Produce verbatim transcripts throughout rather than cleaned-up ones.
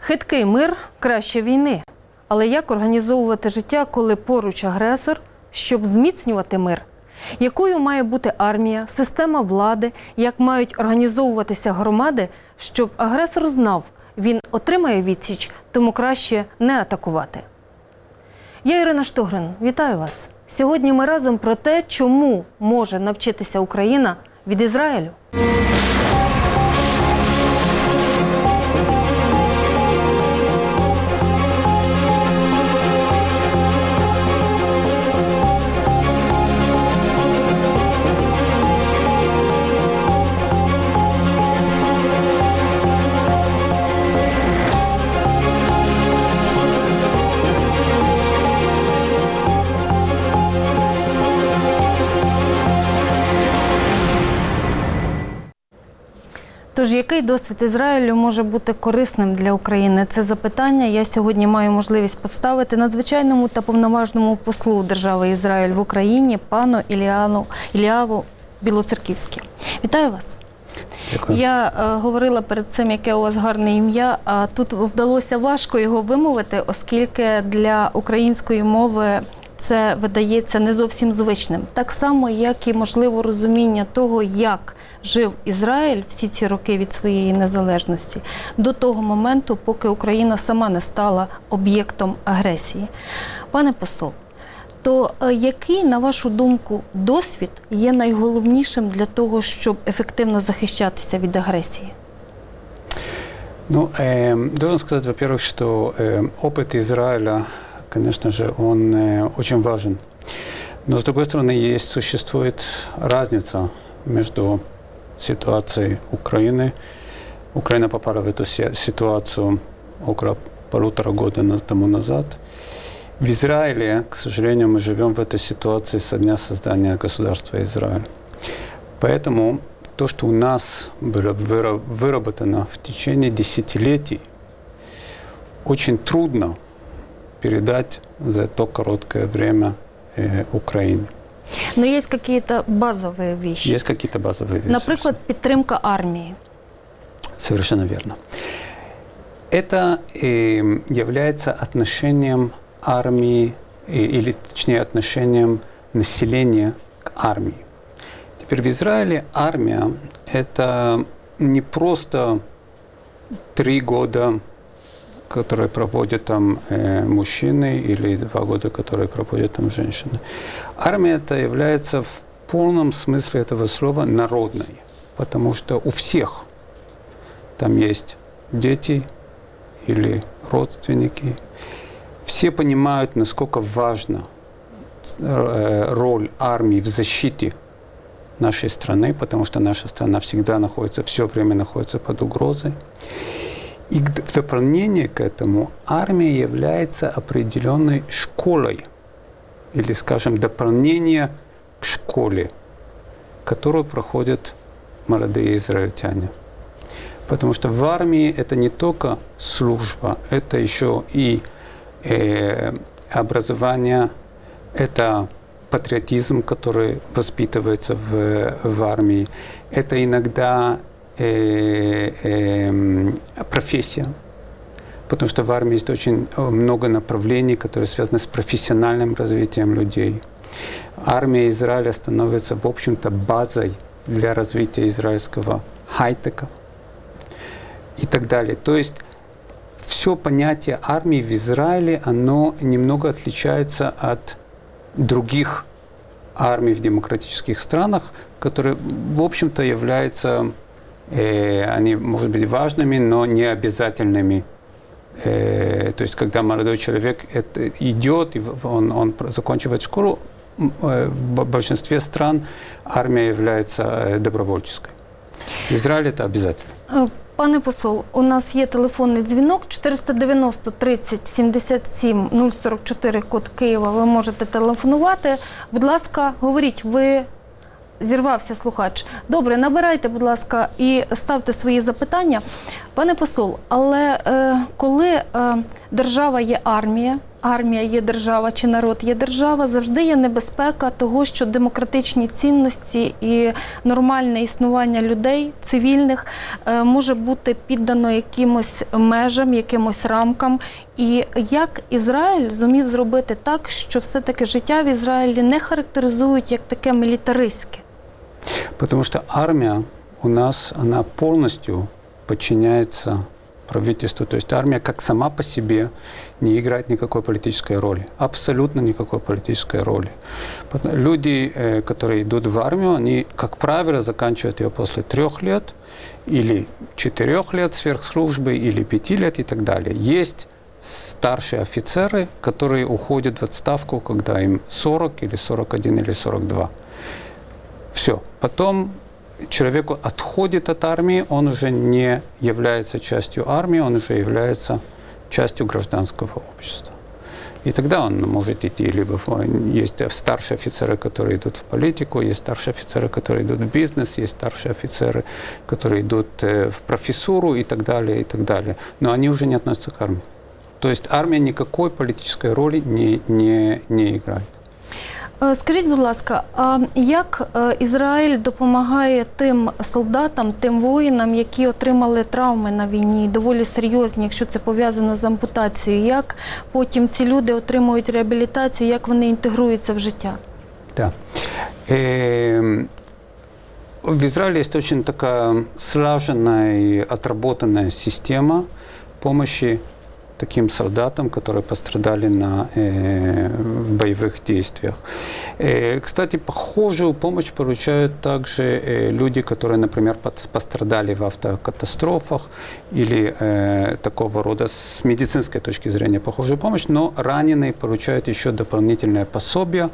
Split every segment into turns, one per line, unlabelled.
Хиткий мир краще війни. Але як організовувати життя, коли поруч агресор, щоб зміцнювати мир? Якою має бути армія, система влади, як мають організовуватися громади, щоб агресор знав, він отримає відсіч, тому краще не атакувати? Я Ірина Штогрин, вітаю вас. Сьогодні ми разом про те, чому може навчитися Україна від Ізраїлю. Тож, який досвід Ізраїлю може бути корисним для України? Це запитання я сьогодні маю можливість поставити надзвичайному та повноважному послу держави Ізраїль в Україні, пану Іліану, Іліаву Білоцерківському. Вітаю вас. Дякую. Я е, говорила перед цим, яке у вас гарне ім'я, а тут вдалося важко його вимовити, оскільки для української мови це видається не зовсім звичним. Так само, як і, можливо, розуміння того, як жив Ізраїль всі ці роки від своєї незалежності, до того моменту, поки Україна сама не стала об'єктом агресії. Пане посол, то який, на вашу думку, досвід є найголовнішим для того, щоб ефективно захищатися від агресії?
Ну, э, должен сказать, во-первых, что э, опыт Израиля, конечно же, он э, очень важен. Но, с другой стороны, есть, существует разница между ситуацией Украины. Украина попала в эту ситуацию около полутора года тому назад. В Израиле, к сожалению, мы живем в этой ситуации со дня создания государства Израиль. Поэтому то, что у нас было выработано в течение десятилетий, очень трудно передать за то короткое время э, Украине.
Но есть какие-то базовые вещи.
Есть какие-то базовые вещи.
Например, поддержка армии.
Совершенно верно. Это э, является отношением армии, э, или точнее отношением населения к армии. Теперь в Израиле армия – это не просто три года, которые проводят там э, мужчины, или два года, которые проводят там женщины. Армия это является в полном смысле этого слова народной, потому что у всех там есть дети или родственники. Все понимают, насколько важна э, роль армии в защите нашей страны, потому что наша страна всегда находится, все время находится под угрозой. И в дополнение к этому армия является определенной школой, или, скажем, дополнение к школе, которую проходят молодые израильтяне. Потому что в армии это не только служба, это еще и э, образование, это патриотизм, который воспитывается в, в армии, это иногда Э, э, профессия, потому что в армии есть очень много направлений, которые связаны с профессиональным развитием людей. Армия Израиля становится, в общем-то, базой для развития израильского хай-тека и так далее. То есть все понятие армии в Израиле, оно немного отличается от других армий в демократических странах, которые, в общем-то, являются они, может быть, важными, но не обязательными. То есть, когда молодой человек идет, и он, он заканчивает школу, в большинстве стран армия является добровольческой. В Израиле это обязательно.
Пане посол, у нас є телефонний дзвінок чотириста дев'яносто тридцять сімдесят сім нуль сорок чотири, код Києва. Ви можете телефонувати. Будь ласка, говоріть, ви... Зірвався слухач. Добре, набирайте, будь ласка, і ставте свої запитання. Пане посол, але е, коли е, держава є армія, армія є держава чи народ є держава, завжди є небезпека того, що демократичні цінності і нормальне існування людей, цивільних, може бути піддано якимось межам, якимось рамкам. І як Ізраїль зумів зробити так, що все-таки життя в Ізраїлі не характеризують як таке мілітаристське?
Потому что армия у нас, она полностью подчиняется правительству. То есть армия как сама по себе не играет никакой политической роли. Абсолютно никакой политической роли. Люди, которые идут в армию, они, как правило, заканчивают ее после трех лет или четырех лет сверхслужбы, или пяти лет и так далее. Есть старшие офицеры, которые уходят в отставку, когда им сорок или сорок один или сорок два. Все. Потом человек отходит от армии, он уже не является частью армии, он уже является частью гражданского общества. И тогда он может идти, либо в, есть старшие офицеры, которые идут в политику, есть старшие офицеры, которые идут в бизнес, есть старшие офицеры, которые идут в профессуру и так далее, и так далее. Но они уже не относятся к армии. То есть армия никакой политической роли не, не, не играет.
Скажіть, будь ласка, а як Ізраїль допомагає тим солдатам, тим воїнам, які отримали травми на війні, доволі серйозні, якщо це пов'язано з ампутацією? Як потім ці люди отримують реабілітацію, як вони інтегруються в життя?
Да. Э, в Израиле есть очень такая слаженная и отработанная система помощи таким солдатам, которые пострадали на, э, в боевых действиях. Э, кстати, похожую помощь получают также э, люди, которые, например, пострадали в автокатастрофах или э, такого рода с медицинской точки зрения похожую помощь, но раненые получают еще дополнительное пособие,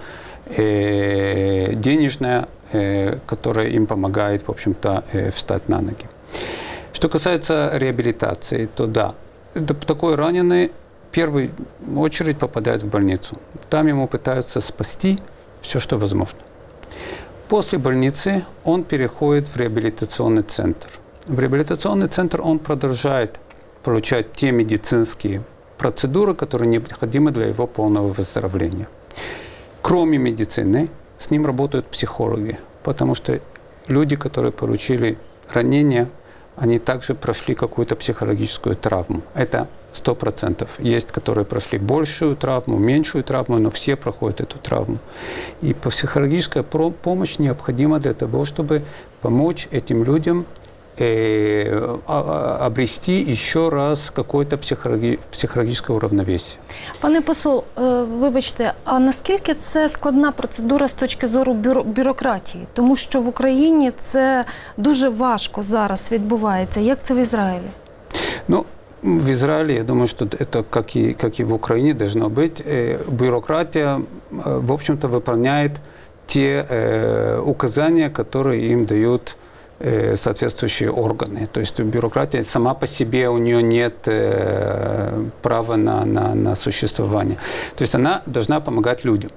э, денежное, э, которое им помогает, в общем-то, э, встать на ноги. Что касается реабилитации, то да, такой раненый в первую очередь попадает в больницу. Там ему пытаются спасти все, что возможно. После больницы он переходит в реабилитационный центр. В реабилитационный центр он продолжает получать те медицинские процедуры, которые необходимы для его полного выздоровления. Кроме медицины, с ним работают психологи, потому что люди, которые получили ранения, они также прошли какую-то психологическую травму. Это сто процентов. Есть, которые прошли большую травму, меньшую травму, но все проходят эту травму. И психологическая помощь необходима для того, чтобы помочь этим людям э, обрести еще раз какое-то психологи, психологическое уравновесие.
Пане посол, вибачте, а наскільки це складна процедура з точки зору бюро, бюрократії? Тому що в Україні це дуже важко зараз відбувається. Як це в Ізраїлі?
Ну, в Израиле, я думаю, что это, как и, как и в Украине, должно быть. Бюрократия, в общем-то, выполняет те э, указания, которые им дают э, соответствующие органы. То есть бюрократия сама по себе, у нее нет э, права на, на, на существование. То есть она должна помогать людям.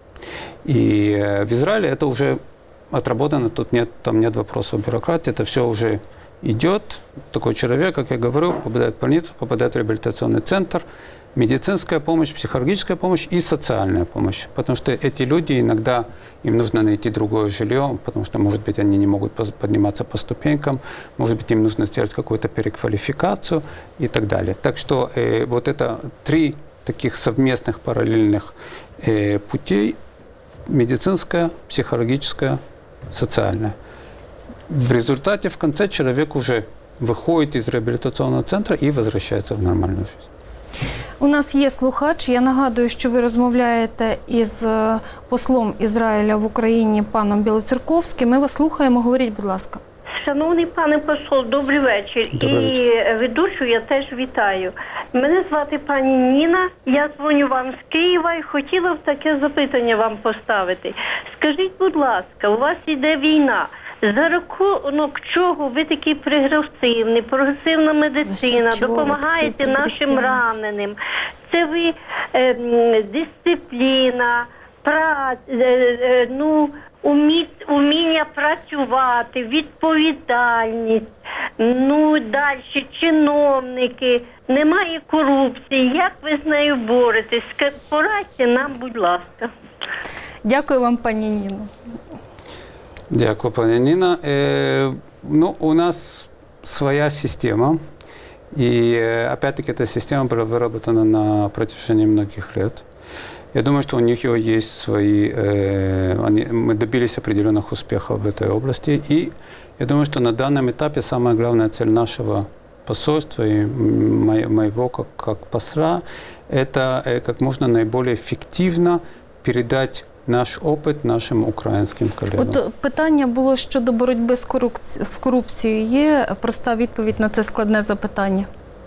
И э, в Израиле это уже отработано, тут нет, там нет вопросов бюрократии, это все уже идет. Такой человек, как я говорю, попадает в больницу, попадает в реабилитационный центр, медицинская помощь, психологическая помощь и социальная помощь. Потому что эти люди иногда, им нужно найти другое жилье, потому что, может быть, они не могут подниматься по ступенькам, может быть, им нужно сделать какую-то переквалификацию и так далее. Так что э, вот это три таких совместных параллельных э, путей: медицинская, психологическая, социальная. В результате, в конце, человек уже выходит из реабилитационного центра и возвращается в нормальную жизнь.
У нас є слухач. Я нагадую, що ви розмовляєте із послом Ізраїля в Україні паном Білоцерковським. Ми вас слухаємо. Говоріть, будь ласка.
Шановний пане посол, добрий вечір.
Добрий вечір.
І ведучу я теж вітаю. Мене звати пані Ніна, я дзвоню вам з Києва і хотіла б таке запитання вам поставити. Скажіть, будь ласка, у вас іде війна. За рахунок чого ви такий прогресивний, прогресивна медицина, допомагаєте нашим раненим? Це ви е, дисципліна, праця, е, е, ну, умі, уміння працювати, відповідальність. Ну, далі, чиновники, немає корупції. Як ви з нею боретесь? Ска- Порадьте нам, будь ласка.
Дякую вам, пані Ніно.
Дякую, пані Ніна. Э, ну, у нас своя система. И э, опять-таки эта система была выработана на протяжении многих лет. Я думаю, что у них есть свои... Э, они, мы добились определенных успехов в этой области. И я думаю, что на данном этапе самая главная цель нашего посольства и мо- моего как, как посла – это э, как можно наиболее эффективно передать наш опыт нашим українським колегам.
От питання було щодо боротьби з, корупці... з корупцією. Є проста відповідь на це складне запитання?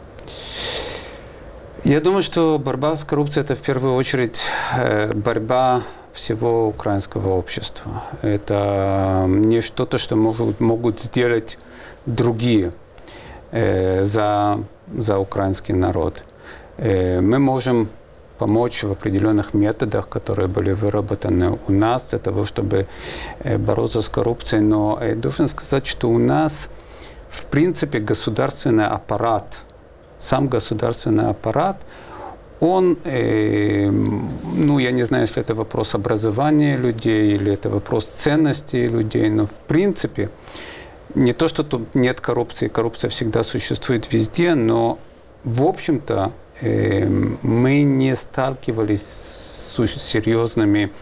Я думаю, что борьба с коррупцией – это в первую очередь э, борьба всего украинского общества. Это не что-то, что могут, могут сделать другие э, за, за украинский народ. Э, мы можем помочь в определенных методах, которые были выработаны у нас для того, чтобы э, бороться с коррупцией. Но я должен сказать, что у нас, в принципе, государственный аппарат, сам государственный аппарат, он, э, ну, я не знаю, если это вопрос образования людей или это вопрос ценностей людей, но в принципе, не то, что тут нет коррупции, коррупция всегда существует везде, но, в общем-то, э, мы не сталкивались с серьезными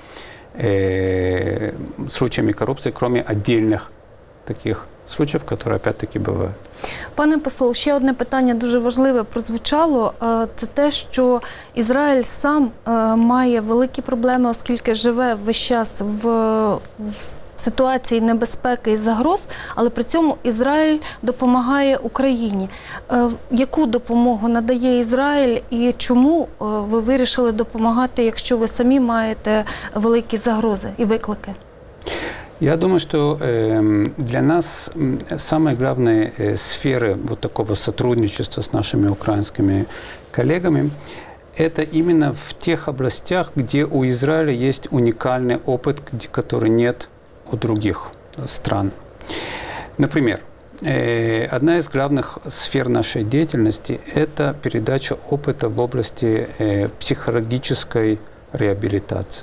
э, случаями коррупции, кроме отдельных таких случаїв, які, опять-таки, бувають.
Пане посол, ще одне питання дуже важливе прозвучало. Е, Це те, що Ізраїль сам е, має великі проблеми, оскільки живе весь час в, в ситуації небезпеки і загроз, але при цьому Ізраїль допомагає Україні. Е, Яку допомогу надає Ізраїль і чому е, ви вирішили допомагати, якщо ви самі маєте великі загрози і виклики?
Я думаю, что э, для нас самые главные э, сферы вот такого сотрудничества с нашими украинскими коллегами – это именно в тех областях, где у Израиля есть уникальный опыт, где, который нет у других стран. Например, э, одна из главных сфер нашей деятельности – это передача опыта в области э, психологической реабилитации.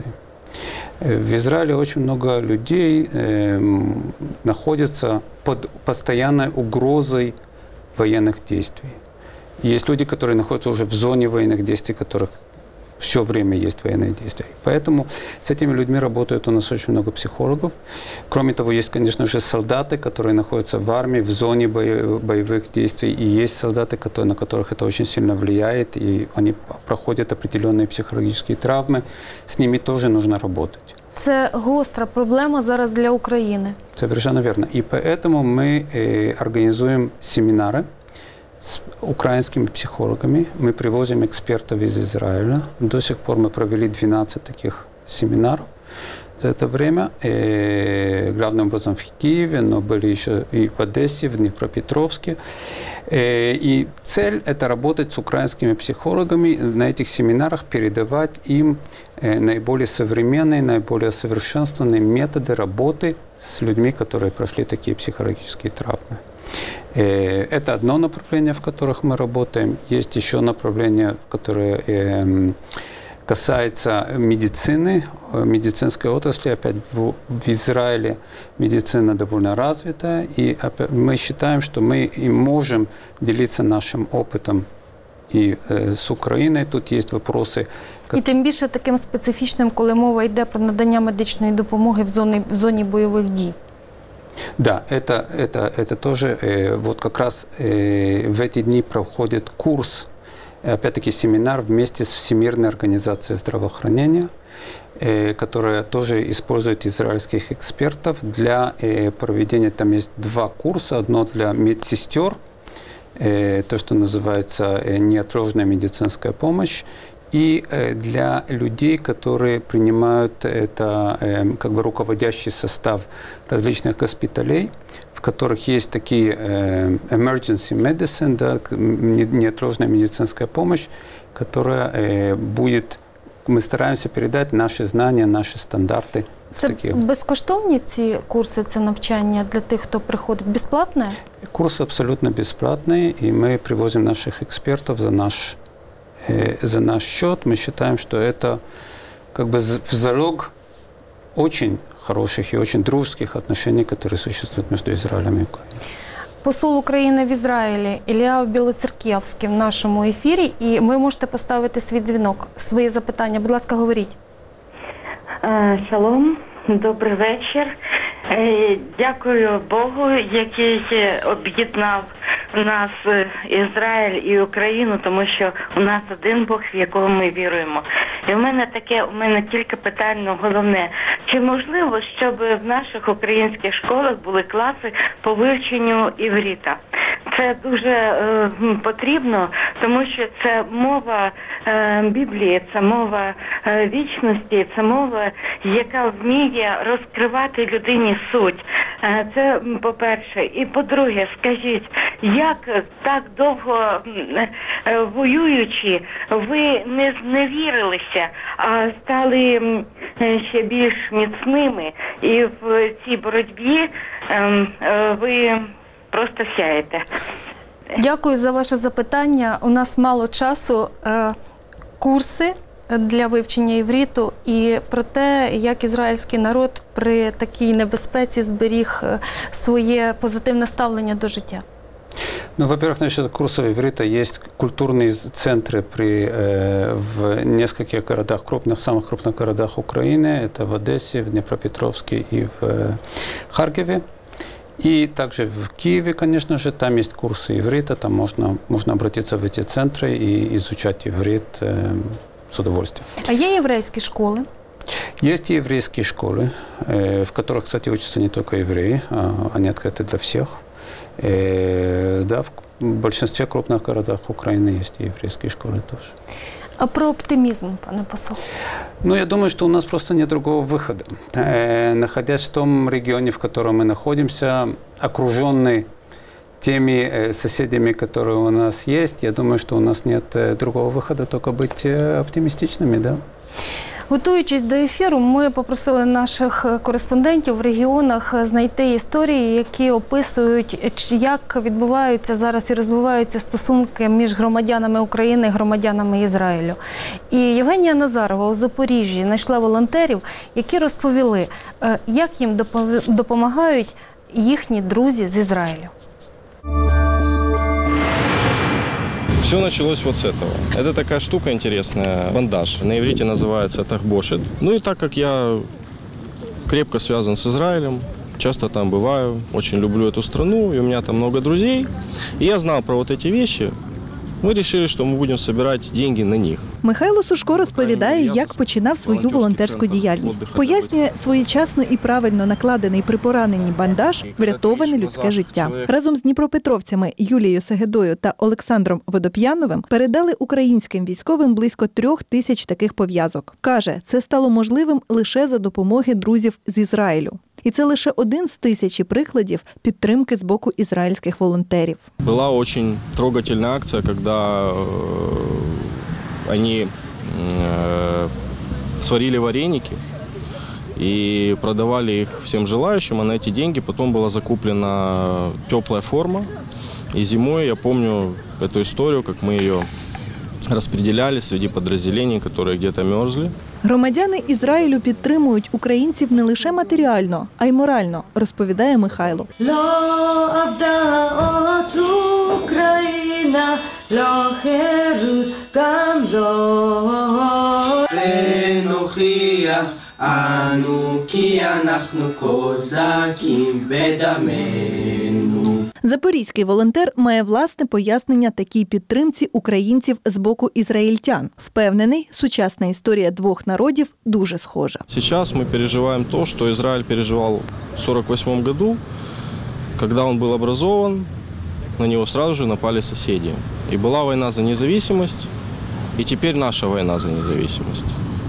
В Израиле очень много людей э, находятся под постоянной угрозой военных действий. Есть люди, которые находятся уже в зоне военных действий, в которых все время есть военные действия. Поэтому с этими людьми работает у нас очень много психологов. Кроме того, есть, конечно же, солдаты, которые находятся в армии, в зоне боевых действий. И есть солдаты, которые, на которых это очень сильно влияет, и они проходят определенные психологические травмы. С ними тоже нужно работать.
Це гостра проблема зараз для України.
Совершенно верно. И поэтому мы э, организуем семинары с украинскими психологами. Мы привозим экспертов из Израиля. До сих пор мы провели двенадцать таких семинаров за это время. Э, главным образом в Киеве, но были еще и в Одессе, в Днепропетровске. Э, и цель – это работать с украинскими психологами, на этих семинарах передавать им э, наиболее современные, наиболее совершенствованные методы работы с людьми, которые прошли такие психологические травмы. Это одно направление, в которых мы работаем. Есть еще направление, которое э, касается медицины, медицинской отрасли. Опять в, в Израиле медицина довольно развитая. И опять, мы считаем, что мы и можем делиться нашим опытом і е, з Україною. Тут є вопроси.
І тим більше таким специфічним, коли мова йде про надання медичної допомоги в зоні, в зоні бойових дій.
Да, это, это, это тоже, э, вот как раз э, в эти дни проходит курс, опять-таки семинар вместе с Всемирной организацией здравоохранения, э, которая тоже использует израильских экспертов для э, проведения, там есть два курса, одно для медсестер, э, то, что называется э, неотложная медицинская помощь, и для людей, которые принимают это как бы руководящий состав различных госпиталей, в которых есть такие emergency medicine, да, неотложная медицинская помощь, которая будет, мы стараемся передать наши знания, наши стандарты
Це
такі.
безкоштовні ці курси, це навчання для тих, хто приходить? Безплатне?
Курс абсолютно бесплатный, и мы привозим наших экспертов за наш, э, за наш счет. Мы считаем, что это как бы залог очень хороших и очень дружеских отношений, которые существуют между Израилем и Украиной.
Посол України в Ізраїлі Ілля Білоцерківський в нашому ефірі, і ви можете поставити свій дзвінок, свої запитання. Будь ласка, говоріть.
Шалом, добрий вечір. Дякую Богу, який об'єднав нас, Ізраїль і Україну, тому що у нас один Бог, в якого ми віруємо. І в мене таке, у мене тільки питання головне. Чи можливо, щоб в наших українських школах були класи по вивченню іврита? Це дуже е, потрібно, тому що це мова е, Біблії, це мова е, вічності, це мова, яка вміє розкривати людині суть. Е, це по-перше. І по-друге, скажіть, як так довго е, е, воюючи, ви не зневірилися, а стали е, ще більш міцними, і в цій боротьбі е, е, ви просто сяєте.
Дякую за ваше запитання. У нас мало часу. Е, Курси для вивчення івриту і про те, як ізраїльський народ при такій небезпеці зберіг своє позитивне ставлення до життя.
Ну, во-первых, насчет курсов иврита есть культурные центры при, э, в нескольких городах, крупных, самых крупных городах Украины. Это в Одессе, в Днепропетровске и в э, Харькове. И также в Киеве, конечно же, там есть курсы иврита, там можно, можно обратиться в эти центры и изучать иврит э, с удовольствием.
А є єврейські школи?
Есть и еврейские школы, э, в которых, кстати, учатся не только евреи, а они открыты для всех. Э, да, в большинстве крупных городах Украины есть и еврейские школы тоже.
А про оптимізм, пане посол?
Ну, я думаю, что у нас просто нет другого выхода. Э, находясь в том регионе, в котором мы находимся, окруженный теми э, соседями, которые у нас есть, я думаю, что у нас нет э, другого выхода, только быть э, оптимистичными, да.
Готуючись до ефіру, ми попросили наших кореспондентів в регіонах знайти історії, які описують, як відбуваються зараз і розвиваються стосунки між громадянами України і громадянами Ізраїлю. І Євгенія Назарова у Запоріжжі знайшла волонтерів, які розповіли, як їм допомагають їхні друзі з Ізраїлю.
Все началось вот с этого. Это такая штука интересная, бандаж. На иврите называется тахбошет. Ну и так как я крепко связан с Израилем, часто там бываю, очень люблю эту страну, и у меня там много друзей, и я знал про вот эти вещи, ми вирішили, що ми будемо збирати гроші на них.
Михайло Сушко розповідає, як починав свою волонтерську діяльність. Пояснює, своєчасно і правильно накладений при пораненні бандаж врятоване людське життя. Разом з дніпропетровцями Юлією Сегедою та Олександром Водоп'яновим передали українським військовим близько трьох тисяч таких пов'язок. Каже, це стало можливим лише за допомоги друзів з Ізраїлю. І це лише один з тисячі прикладів підтримки з боку ізраїльських волонтерів.
Була дуже трогательна акція, коли вони сварили вареники и продавали их всем желающим, а на эти деньги потом была закуплена теплая форма. И зимой я помню эту историю, как мы ее розподіляли серед підрозділень, які десь мерзли.
Громадяни Ізраїлю підтримують українців не лише матеріально, а й морально, розповідає Михайло. Запорізький волонтер має власне пояснення такій підтримці українців з боку ізраїльтян. Впевнений, сучасна історія двох народів дуже схожа.
Зараз ми переживаємо те, що Ізраїль переживав в сорок восьмому году, коли він був образован, на нього одразу ж напали сусіди. І була війна за незалежність, і тепер наша війна за незалежність.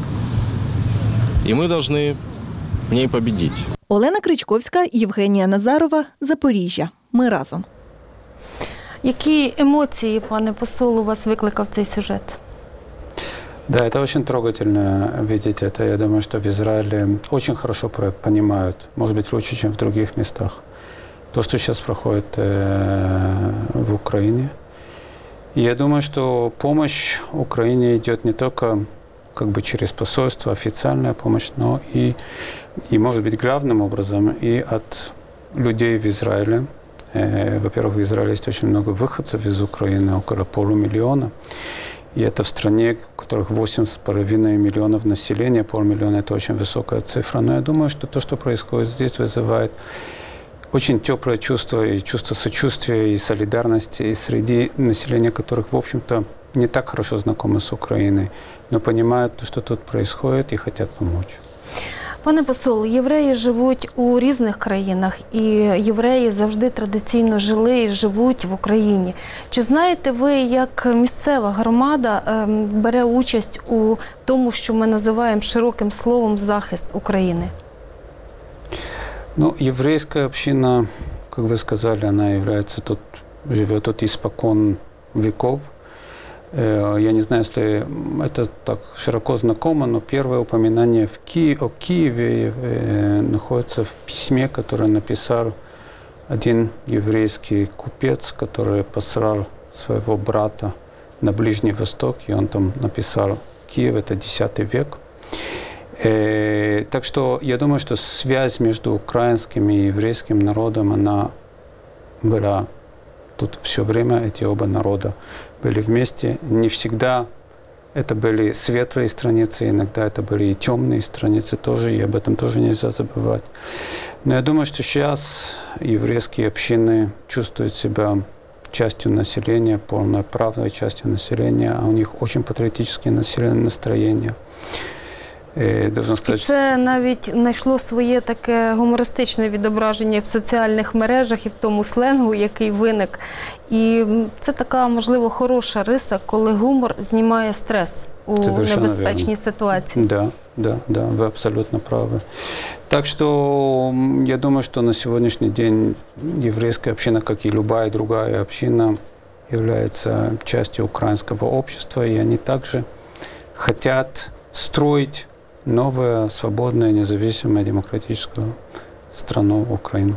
І ми повинні в ній победити.
Олена Кричковська, Євгенія Назарова, Запоріжжя. Ми разом.
Які емоції, пане посол, у вас викликав цей сюжет?
Да, это очень трогательно видеть это. Я думаю, что в Израиле очень хорошо понимают, может быть, лучше, чем в других местах, то, что сейчас проходит э, в Украине. И я думаю, что помощь Украине идет не только как бы через посольство, официальная помощь, но и, и, может быть, главным образом и от людей в Израиле. Э, во-первых, в Израиле есть очень много выходцев из Украины, около полумиллиона. И это в стране, у которых восемь с половиной миллионов населения, полмиллиона – это очень высокая цифра. Но я думаю, что то, что происходит здесь, вызывает очень теплое чувство, и чувство сочувствия, и солидарности и среди населения, которых, в общем-то, не так хорошо знакомы с Украиной, но понимают, что тут происходит и хотят помочь.
Пане посол, євреї живуть у різних країнах, і євреї завжди традиційно жили і живуть в Україні. Чи знаєте ви, як місцева громада бере участь у тому, що ми називаємо широким словом захист України?
Ну, еврейская община, как вы сказали, она является тут, живет тут испокон веков. Я не знаю, если это так широко знакомо, но первое упоминание в Ки... о Киеве э, находится в письме, которое написал один еврейский купец, который послал своего брата на Ближний Восток, и он там написал Киев, это десятый век. Э, так что я думаю, что связь между украинским и еврейским народом, она была тут все время, эти оба народа были вместе. Не всегда это были светлые страницы, иногда это были и темные страницы тоже, и об этом тоже нельзя забывать. Но я думаю, что сейчас еврейские общины чувствуют себя частью населения, полноправной частью населения, а у них очень патриотические настроения.
І це навіть знайшло своє таке гумористичне відображення в соціальних мережах і в тому сленгу, який виник. І це така, можливо, хороша риса, коли гумор знімає стрес у небезпечній ситуації.
Да, да, да, вы абсолютно правы. Так что я думаю, что на сегодняшний день еврейская община, как и любая другая община, является частью украинского общества, и они также хотят строить новая, свободная, независимая, демократическая страну Украину.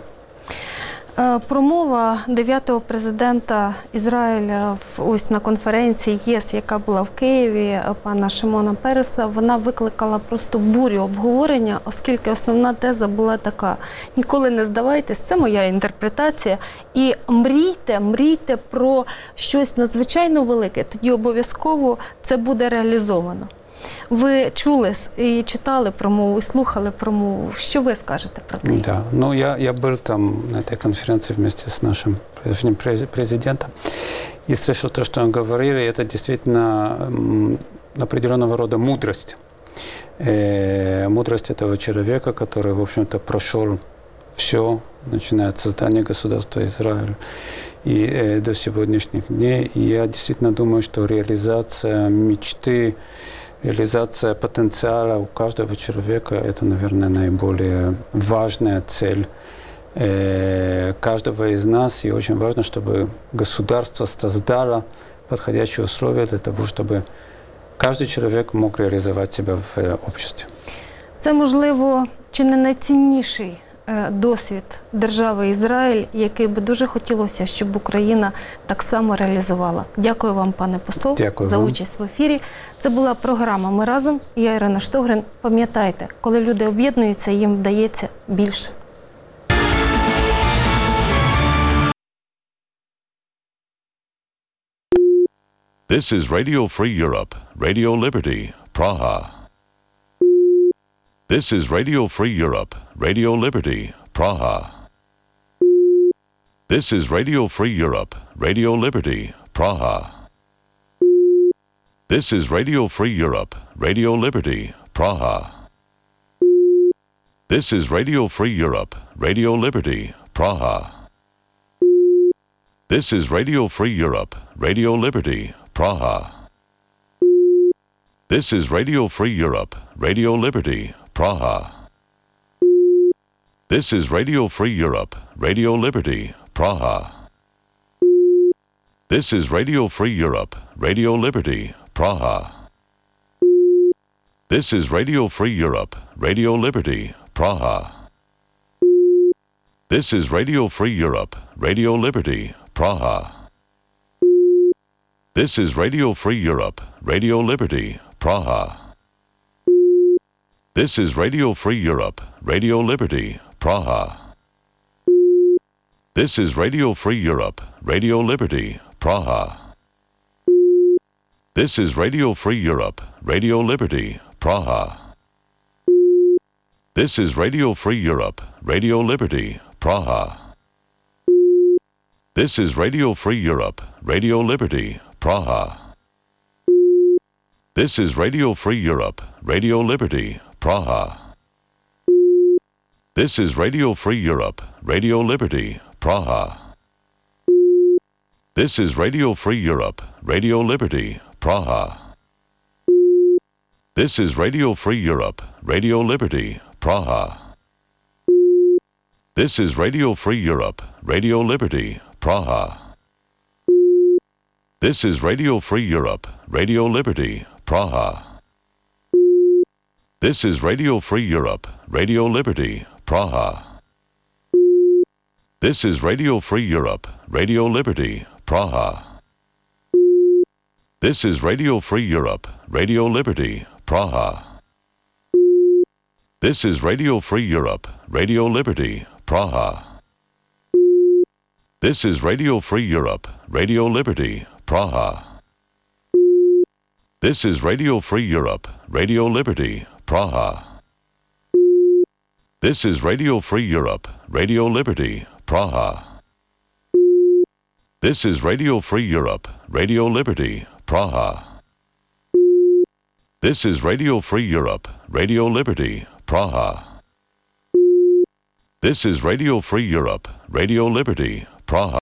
Промова дев'ятого президента Ізраїля ось на конференції ЄС, яка була в Києві, пана Шимона Переса, вона викликала просто бурю обговорення, оскільки основна теза була така: ніколи не здавайтесь, це моя інтерпретація, і мрійте, мрійте про щось надзвичайно велике, тоді обов'язково це буде реалізовано. Ви чули і читали промову, і слухали промову. Що ви скажете про неї?
Да, ну я, я был там на этой конференции вместе с нашим президентом и слышал то, что он говорил, и это действительно определенного рода мудрость. Э, мудрость этого человека, который, в общем-то, прошел все, начиная от создания государства Израиль и э, до сегодняшних дней. И я действительно думаю, что реализация мечты, реализация потенциала у каждого человека – это, наверное, наиболее важная цель э, каждого из нас. И очень важно, чтобы государство создало подходящие условия для того, чтобы каждый человек мог реализовать себя в э, обществе.
Це, можливо, чи не найцінніший досвід держави Ізраїль, який би дуже хотілося, щоб Україна так само реалізувала. Дякую вам, пане посол,
Дякую
за
вам.
участь в ефірі. Це була програма «Ми разом». Я Ірина Штогрин. Пам'ятайте, коли люди об'єднуються, їм вдається більше.
This is Radio Free Europe, Radio Liberty, Praha. This is Radio Free Europe, Radio Liberty, Praha. This is Radio Free Europe, Radio Liberty, Praha. This is Radio Free Europe, Radio Liberty, Praha. This is Radio Free Europe, Radio Liberty, Praha. This is Radio Free Europe, Radio Liberty, Praha. This is Radio Free Europe, Radio Liberty, Praha. This is Radio Free Europe, Radio Liberty, Praha. This is Radio Free Europe, Radio Liberty, Praha. This is Radio Free Europe, Radio Liberty, Praha. This is Radio Free Europe, Radio Liberty, Praha. This is Radio Free Europe, Radio Liberty, Praha. This is Radio Free Europe, Radio Liberty, Praha. This is Radio Free Europe, Radio Liberty, Praha. This is Radio Free Europe, Radio Liberty, Praha. This is Radio Free Europe, Radio Liberty, Praha. This is Radio Free Europe, Radio Liberty, Praha. This is Radio Free Europe, Radio Liberty, Praha. This is Radio Free Europe, Radio Liberty, Praha. This is Radio Free Europe, Radio Liberty, Praha. This is Radio Free Europe, Radio Liberty, Praha. This is Radio Free Europe, Radio Liberty, Praha. This is Radio Free Europe, Radio Liberty, Praha. This is Radio Free Europe, Radio Liberty, Praha. This is Radio Free Europe, Radio Liberty, Praha. This is Radio Free Europe, Radio Liberty, Praha. This is Radio Free Europe, Radio Liberty, Praha. This is Radio Free Europe, Radio Liberty, Praha. This is Radio Free Europe, Radio Liberty, Praha. This is Radio Free Europe, Radio Liberty, Praha. This is Radio Free Europe, Radio Liberty, Praha. This is Radio Free Europe, Radio Liberty, Praha. This is Radio Free Europe, Radio Liberty, Praha.